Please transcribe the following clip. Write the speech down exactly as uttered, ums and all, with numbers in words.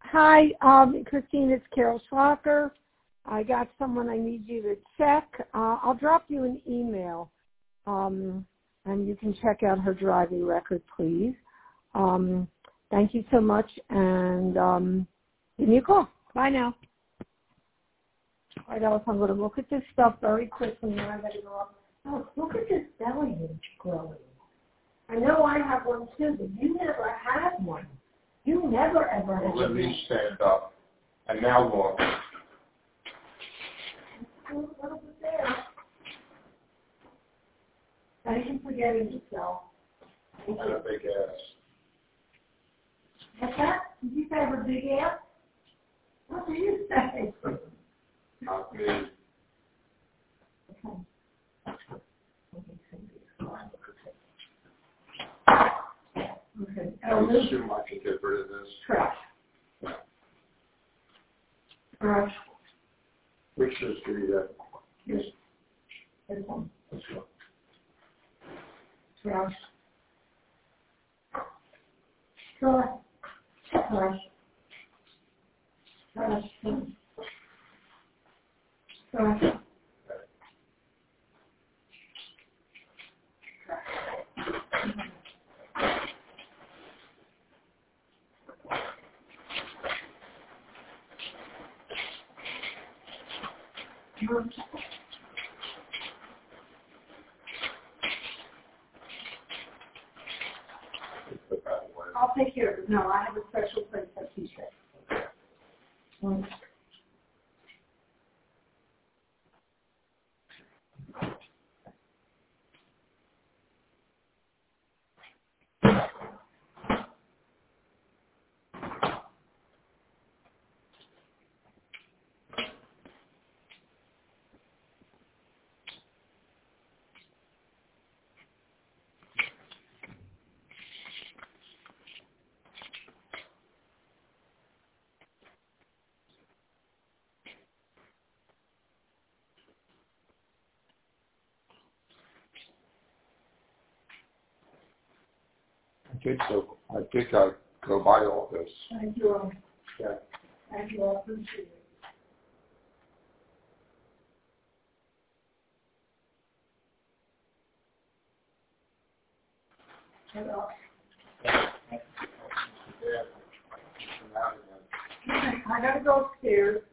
Hi, um, Christine, it's Carol Schlocker. I got someone I need you to check. Uh, I'll drop you an email, um, and you can check out her driving record, please. Um, thank you so much, and um, give me a call. Bye now. All right, Alice, I'm going to look at this stuff very quickly, and I'm going to go up. Oh, look at this belly inch growing. I know I have one too, but you never had one. You never ever had well, one. Let me stand up. And now walk. A little bit there. Thank you for getting yourself. And a big ass. What's that? Did you say I have a big ass? What did you say? Not me. Okay. Okay. I would assume I can get rid of this. Trash. Yeah. Trash. Which is give me that? Yes. This one. Let's go. Trash. Trash. Trash. Trash. Trash. I'll take care of it. No, I have a special place that she said. Mm. I did so. I did go, go by all this. Thank you all. Yeah. Thank you all. Appreciate it. Hello. I gotta go upstairs.